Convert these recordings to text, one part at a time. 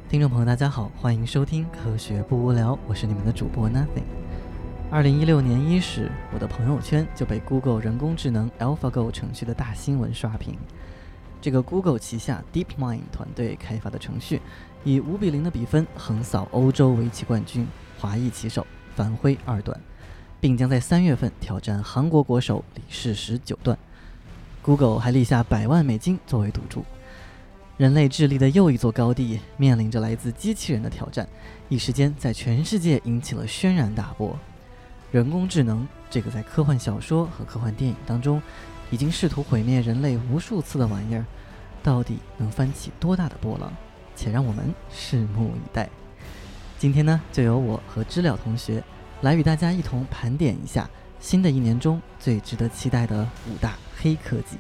听众朋友大家好，欢迎收听科学不无聊，我是你们的主播 Nothing。 2016年伊始，我的朋友圈就被 Google 人工智能 AlphaGo 程序的大新闻刷屏。这个 Google 旗下 DeepMind 团队开发的程序以5-0的比分横扫欧洲围棋冠军华裔棋手樊辉2段，并将在3月份挑战韩国国手李世石9段。 Google 还立下100万美金作为赌注。人类智力的又一座高地面临着来自机器人的挑战，一时间在全世界引起了轩然大波。人工智能这个在科幻小说和科幻电影当中已经试图毁灭人类无数次的玩意儿，到底能翻起多大的波浪？且让我们拭目以待。今天呢，就由我和知了同学来与大家一同盘点一下新的一年中最值得期待的5大黑科技。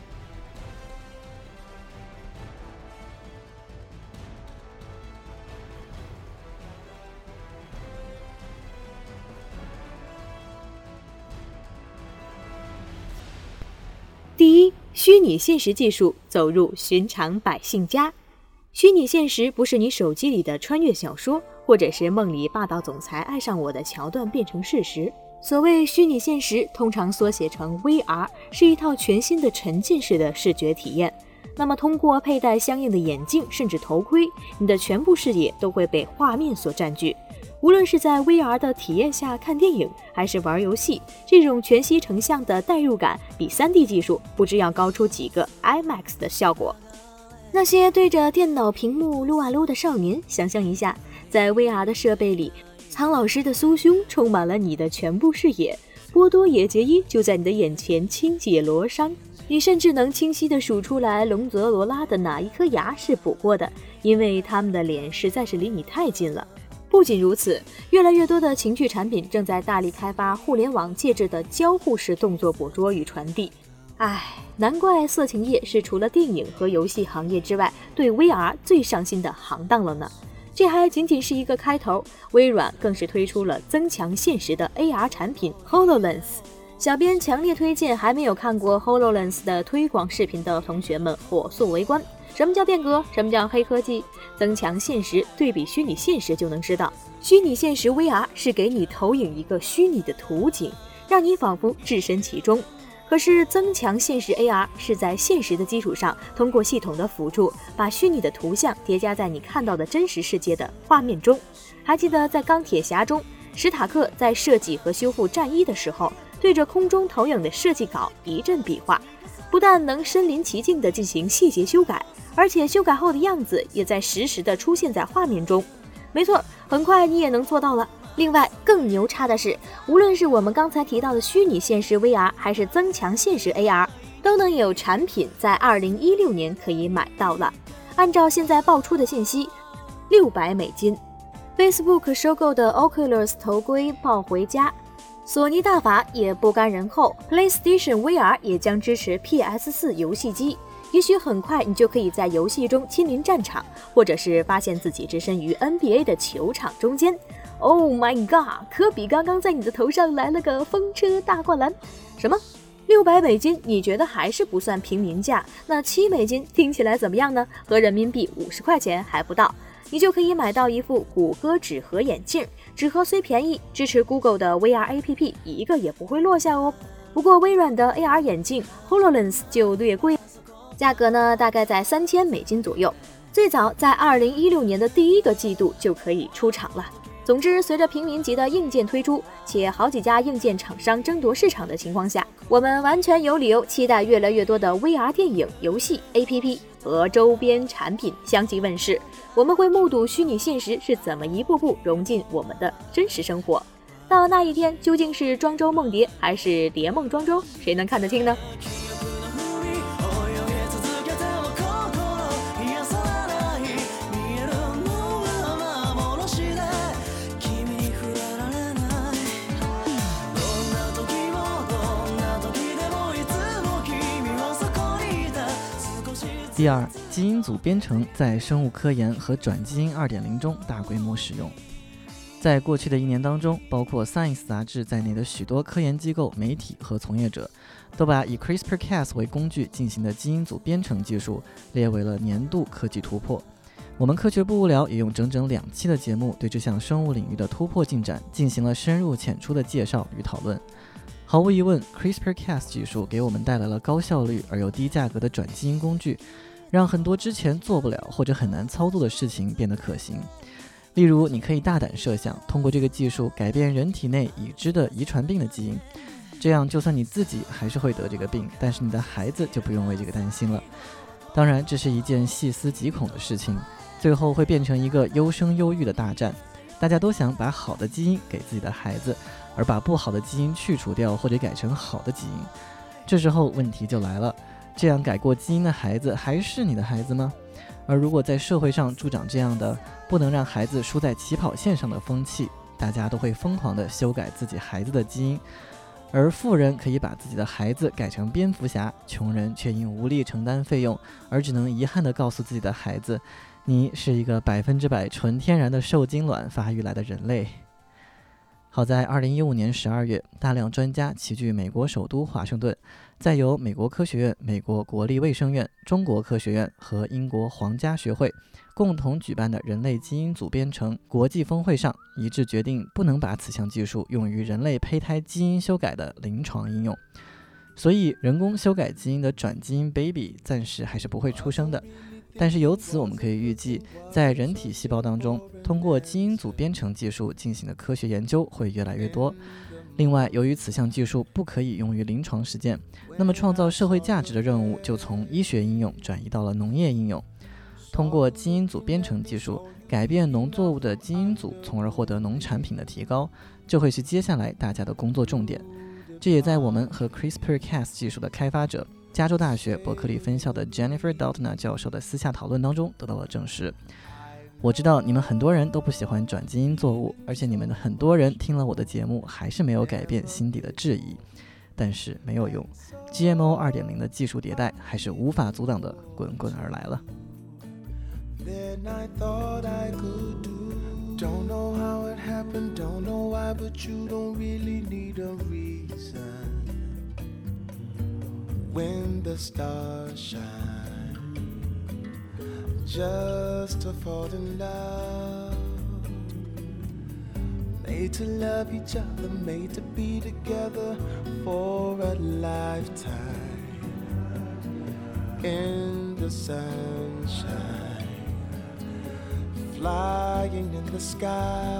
第一，虚拟现实技术走入寻常百姓家。虚拟现实不是你手机里的穿越小说，或者是梦里霸道总裁爱上我的桥段变成事实。所谓虚拟现实，通常缩写成 VR， 是一套全新的沉浸式的视觉体验。那么通过佩戴相应的眼镜甚至头盔，你的全部视野都会被画面所占据。无论是在 VR 的体验下看电影，还是玩游戏，这种全息成像的代入感比 3D 技术不知要高出几个 IMAX 的效果。那些对着电脑屏幕撸啊撸的少年，想象一下，在 VR 的设备里，苍老师的酥胸充满了你的全部视野，波多野结衣就在你的眼前轻解罗裳，你甚至能清晰地数出来龙泽罗拉的哪一颗牙是补过的，因为他们的脸实在是离你太近了。不仅如此，越来越多的情趣产品正在大力开发互联网介质的交互式动作捕捉与传递。难怪色情业是除了电影和游戏行业之外对 VR 最上心的行当了呢。这还仅仅是一个开头，微软更是推出了增强现实的 AR 产品 HoloLens。 小编强烈推荐还没有看过 HoloLens 的推广视频的同学们火速围观。什么叫变革？什么叫黑科技？增强现实对比虚拟现实就能知道，虚拟现实 VR 是给你投影一个虚拟的图景，让你仿佛置身其中。可是增强现实 AR 是在现实的基础上，通过系统的辅助，把虚拟的图像叠加在你看到的真实世界的画面中。还记得在钢铁侠中，史塔克在设计和修复战衣的时候，对着空中投影的设计稿一阵比划，不但能身临其境地进行细节修改，而且修改后的样子也在实时地出现在画面中。没错，很快你也能做到了。另外更牛叉的是，无论是我们刚才提到的虚拟现实 VR 还是增强现实 AR， 都能有产品在2016年可以买到了。按照现在爆出的信息，$600 Facebook 收购的 Oculus 头盔抱回家，索尼大法也不甘人后， PlayStation VR 也将支持 PS4 游戏机。也许很快你就可以在游戏中亲临战场，或者是发现自己置身于 NBA 的球场中间。Oh my god， 科比刚刚在你的头上来了个风车大灌篮。什么$600，你觉得还是不算平民价？那$7听起来怎么样呢？和人民币50块钱还不到，你就可以买到一副谷歌纸盒眼镜。纸盒虽便宜，支持 Google 的 VR APP 一个也不会落下哦。不过微软的 AR 眼镜 HoloLens 就略贵，价格呢大概在$3000左右，最早在2016年的第1个季度就可以出厂了。总之，随着平民级的硬件推出，且好几家硬件厂商争夺市场的情况下，我们完全有理由期待越来越多的 VR 电影、游戏、APP 和周边产品相继问世。我们会目睹虚拟现实是怎么一步步融进我们的真实生活。到那一天，究竟是庄周梦蝶还是蝶梦庄周，谁能看得清呢？ 第二，基因组编程在生物科研和转基因 2.0 中大规模使用。在过去的1年当中，包括 Science 杂志在内的许多科研机构、媒体和从业者都把以 CRISPR-Cas 为工具进行的基因组编程技术列为了年度科技突破。 我们科学不无聊也用整整2期的节目对这项生物领域的突破进展进行了深入浅出的介绍与讨论。毫无疑问， CRISPR-Cas 技术给我们带来了高效率而又低价格的转基因工具，让很多之前做不了或者很难操作的事情变得可行。例如，你可以大胆设想，通过这个技术改变人体内已知的遗传病的基因，这样就算你自己还是会得这个病，但是你的孩子就不用为这个担心了。当然，这是一件细思极恐的事情，最后会变成一个优生优育的大战，大家都想把好的基因给自己的孩子，而把不好的基因去除掉或者改成好的基因。这时候问题就来了，这样改过基因的孩子还是你的孩子吗？而如果在社会上助长这样的不能让孩子输在起跑线上的风气，大家都会疯狂地修改自己孩子的基因，而富人可以把自己的孩子改成蝙蝠侠，穷人却因无力承担费用而只能遗憾地告诉自己的孩子，你是一个100%纯天然的受精卵发育来的人类。好在2015年12月，大量专家齐聚美国首都华盛顿，再由美国科学院、美国国立卫生院、中国科学院和英国皇家学会共同举办的人类基因组编程国际峰会上，一致决定不能把此项技术用于人类胚胎基因修改的临床应用。所以人工修改基因的转基因 baby 暂时还是不会出生的。但是由此我们可以预计，在人体细胞当中，通过基因组编程技术进行的科学研究会越来越多。另外，由于此项技术不可以用于临床实践，那么创造社会价值的任务就从医学应用转移到了农业应用。通过基因组编程技术改变农作物的基因组，从而获得农产品的提高，这会是接下来大家的工作重点。这也在我们和 CRISPR-Cas 技术的开发者加州大学伯克利分校的 Jennifer Doudna 教授的私下讨论当中得到了证实。我知道你们很多人都不喜欢转基因作物，而且你们很多人听了我的节目还是没有改变心底的质疑，但是没有用， GMO 2.0 的技术迭代还是无法阻挡的滚滚而来了。 Then I thought I could do. Don't know how it happened, don't know why, but you don't really need a reason. When the stars shine, just to fall in love. Made to love each other, made to be together for a lifetime. In the sunshine, flying in the sky.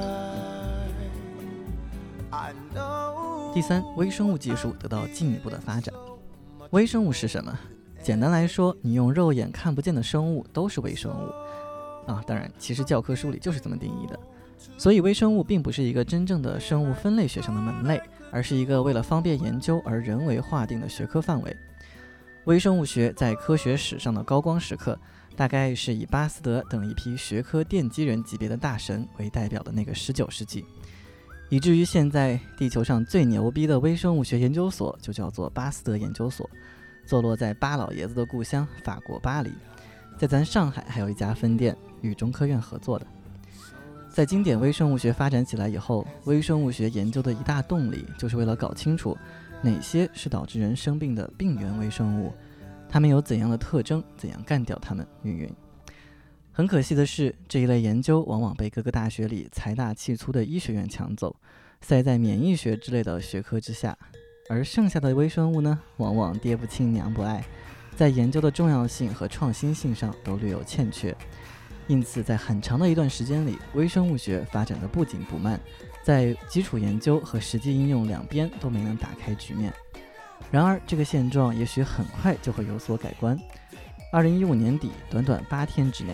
I know. 第三，微生物技术得到进一步的发展。微生物是什么？简单来说，你用肉眼看不见的生物都是微生物啊。当然，其实教科书里就是这么定义的。所以微生物并不是一个真正的生物分类学上的门类，而是一个为了方便研究而人为划定的学科范围。微生物学在科学史上的高光时刻，大概是以巴斯德等一批学科奠基人级别的大神为代表的那个19世纪，以至于现在地球上最牛逼的微生物学研究所就叫做巴斯德研究所，坐落在巴老爷子的故乡法国巴黎，在咱上海还有一家分店，与中科院合作的。在经典微生物学发展起来以后，微生物学研究的一大动力就是为了搞清楚哪些是导致人生病的病原微生物，它们有怎样的特征，怎样干掉它们，云。很可惜的是，这一类研究往往被各个大学里财大气粗的医学院抢走，塞在免疫学之类的学科之下，而剩下的微生物呢，往往爹不亲娘不爱，在研究的重要性和创新性上都略有欠缺。因此在很长的一段时间里，微生物学发展的不紧不慢，在基础研究和实际应用两边都没能打开局面。然而这个现状也许很快就会有所改观。2015年底，短短8天之内，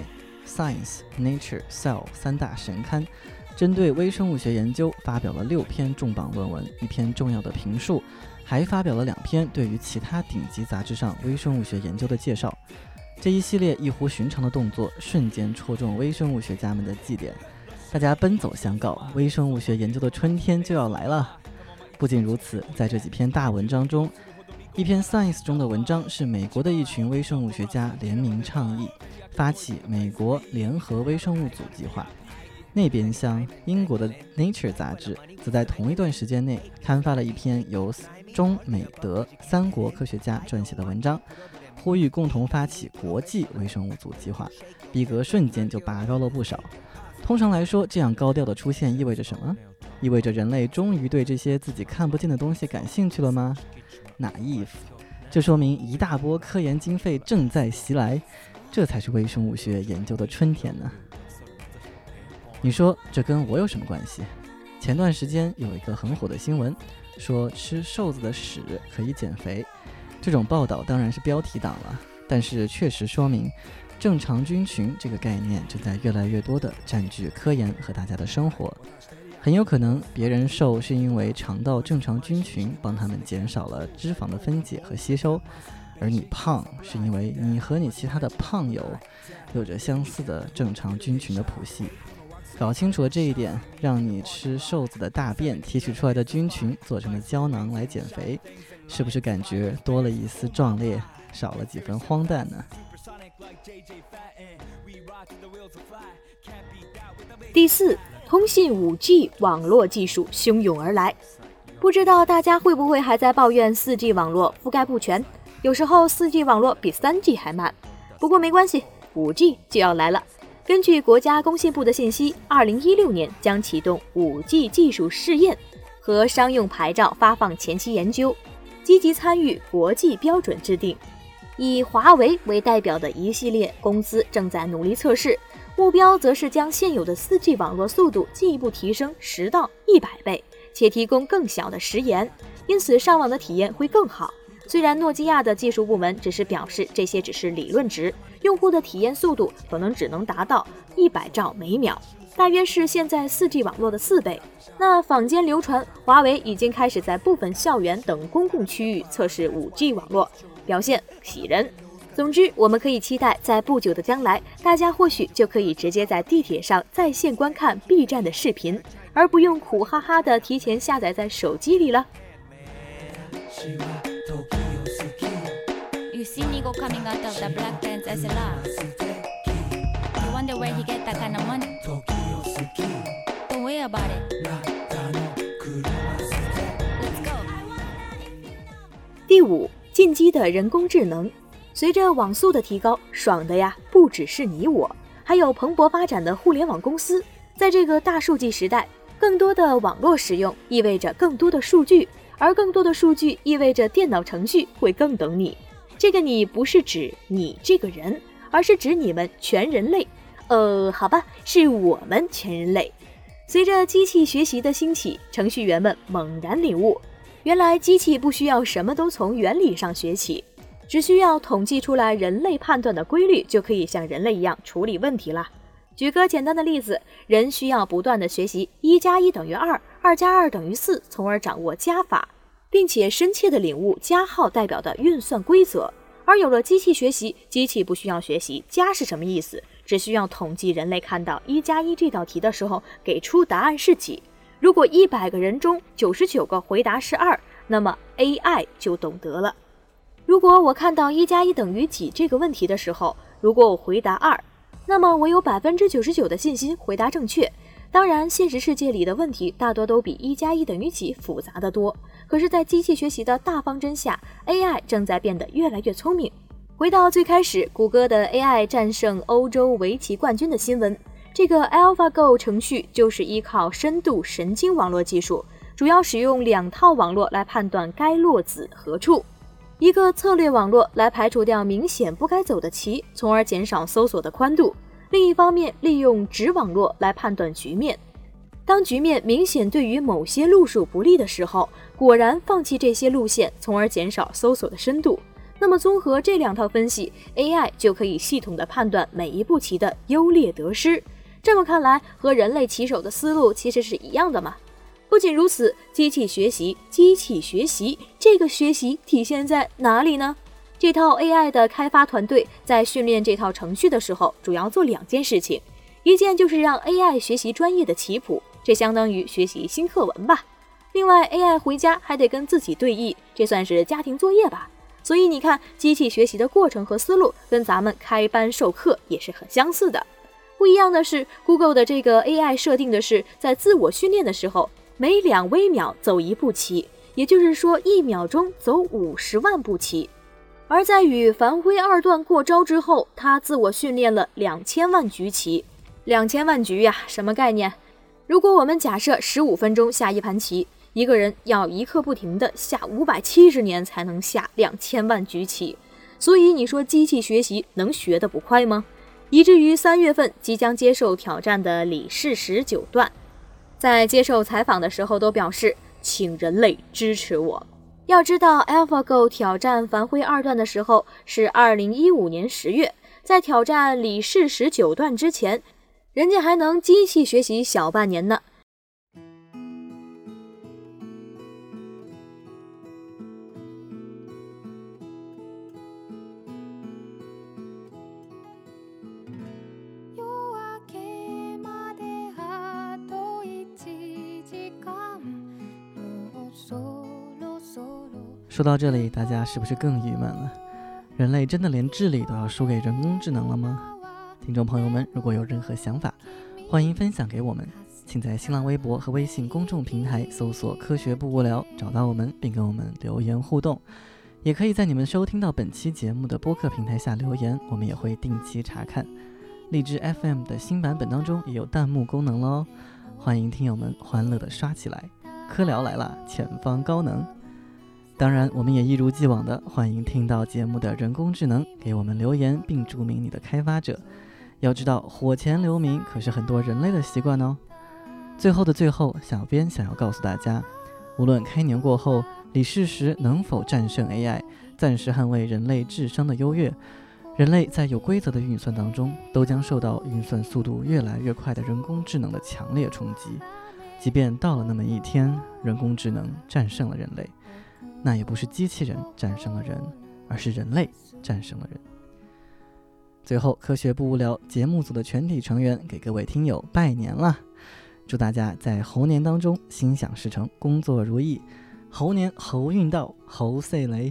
Science、Nature、Cell 三大神刊针对微生物学研究发表了6篇重磅论文，1篇重要的评述，还发表了2篇对于其他顶级杂志上微生物学研究的介绍。这一系列异乎寻常的动作瞬间戳中微生物学家们的祭点，大家奔走相告，微生物学研究的春天就要来了。不仅如此，在这几篇大文章中，一篇 Science 中的文章是美国的一群微生物学家联名倡议，发起美国联合微生物组计划。那边厢，英国的 Nature 杂志则在同一段时间内刊发了一篇由中美德3国科学家撰写的文章， 呼吁共同发起国际微生物组计划，逼格瞬间就拔高了不少。通常来说，这样高调的出现意味着什么？意味着人类终于对这些自己看不见的东西感兴趣了吗？naive，这说明一大波科研经费正在袭来，这才是微生物学研究的春天呢。你说这跟我有什么关系？前段时间有一个很火的新闻，说吃瘦子的屎可以减肥。这种报道当然是标题党了，但是确实说明正常菌群这个概念正在越来越多地占据科研和大家的生活。很有可能别人瘦是因为肠道正常菌群帮他们减少了脂肪的分解和吸收，而你胖是因为你和你其他的胖友有着相似的正常菌群的谱系。搞清楚了这一点，让你吃瘦子的大便提取出来的菌群做成了胶囊来减肥，是不是感觉多了一丝壮烈，少了几分荒诞呢？ 第四，通信 5G 网络技术汹涌而来。不知道大家会不会还在抱怨 4G 网络覆盖不全，有时候 4G 网络比 3G 还慢。不过没关系， 5G 就要来了。根据国家工信部的信息，2016年将启动 5G 技术试验和商用牌照发放前期研究，积极参与国际标准制定。以华为为代表的一系列公司正在努力测试，目标则是将现有的 4G 网络速度进一步提升10到100倍，且提供更小的时延，因此上网的体验会更好。虽然诺基亚的技术部门只是表示这些只是理论值，用户的体验速度可能只能达到100兆每秒，大约是现在 4G 网络的4倍。那坊间流传，华为已经开始在部分校园等公共区域测试 5G 网络，表现喜人。总之，我们可以期待在不久的将来，大家或许就可以直接在地铁上在线观看 B 站的视頻，而不用苦哈哈的提前下载在手机里了。 You see Nigo coming out of the black pants as a laugh. You wonder where he get that kind of money? Don't worry about it. Let's go. 第五，进击的人工智能。随着网速的提高，爽的呀不只是你我，还有蓬勃发展的互联网公司。在这个大数据时代，更多的网络使用意味着更多的数据，而更多的数据意味着电脑程序会更懂你。这个你不是指你这个人，而是指你们全人类。好吧，是我们全人类。随着机器学习的兴起，程序员们猛然领悟，原来机器不需要什么都从原理上学起，只需要统计出来人类判断的规律，就可以像人类一样处理问题了。举个简单的例子，人需要不断的学习1+1等于2， 2+2等于4，从而掌握加法，并且深切地领悟加号代表的运算规则。而有了机器学习，机器不需要学习加是什么意思，只需要统计人类看到1+1这道题的时候给出答案是几。如果100个人中99个回答是2，那么 AI 就懂得了。如果我看到1+1等于几这个问题的时候，如果我回答2，那么我有 99% 的信心回答正确。当然，现实世界里的问题大多都比1+1等于几复杂得多。可是在机器学习的大方针下， AI 正在变得越来越聪明。回到最开始，谷歌的 AI 战胜欧洲围棋冠军的新闻，这个 AlphaGo 程序就是依靠深度神经网络技术，主要使用2套网络来判断该落子何处。一个策略网络来排除掉明显不该走的棋，从而减少搜索的宽度。另一方面，利用直网络来判断局面。当局面明显对于某些路数不利的时候，果然放弃这些路线，从而减少搜索的深度。那么综合这2套分析， AI 就可以系统地判断每一步棋的优劣得失。这么看来，和人类棋手的思路其实是一样的嘛。不仅如此，机器学习这个学习体现在哪里呢？这套 AI 的开发团队在训练这套程序的时候，主要做2件事情。一件就是让 AI 学习专业的棋谱，这相当于学习新课文吧。另外 AI 回家还得跟自己对弈，这算是家庭作业吧。所以你看，机器学习的过程和思路跟咱们开班授课也是很相似的。不一样的是， Google 的这个 AI 设定的是在自我训练的时候，每2微秒走1步棋，也就是说1秒钟走50万步棋。 而在与樊辉二段过招之后，他自我训练了2000万局棋。2000万局呀，什么概念？如果我们假设15分钟下一盘棋，一个人要一刻不停地下570年才能下2000万局棋。所以你说机器学习能学得不快吗？以至于3月份即将接受挑战的李世石9段，在接受采访的时候都表示，请人类支持我。要知道 AlphaGo 挑战樊辉二段的时候是2015年10月，在挑战李世石9段之前，人家还能机器学习小半年呢。 说到这里，大家是不是更郁闷了？人类真的连智力都要输给人工智能了吗？听众朋友们，如果有任何想法，欢迎分享给我们，请在新浪微博和微信公众平台搜索科学不无聊，找到我们并跟我们留言互动。也可以在你们收听到本期节目的播客平台下留言，我们也会定期查看。荔枝 FM 的新版本当中也有弹幕功能咯，欢迎听友们欢乐的刷起来。科聊来了，前方高能。当然我们也一如既往的欢迎听到节目的人工智能给我们留言，并注明你的开发者。要知道火前留名可是很多人类的习惯哦。最后的最后，小编想要告诉大家，无论开年过后李世石能否战胜 AI， 暂时捍卫人类智商的优越，人类在有规则的运算当中都将受到运算速度越来越快的人工智能的强烈冲击。即便到了那么一天，人工智能战胜了人类，那也不是机器人战胜了人，而是人类战胜了人。最后，科学不无聊节目组的全体成员给各位听友拜年了，祝大家在猴年当中心想事成，工作如意，猴年猴运到，猴岁雷。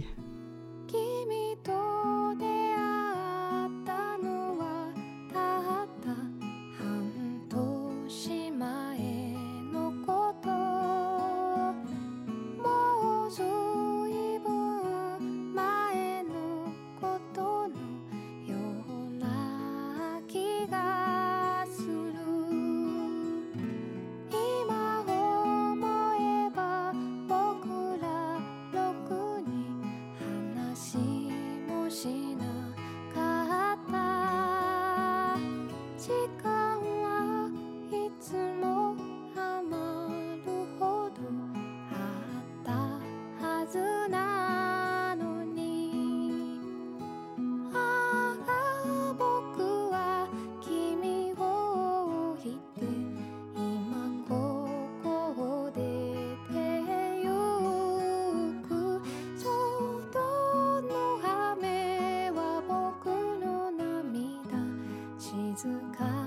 静か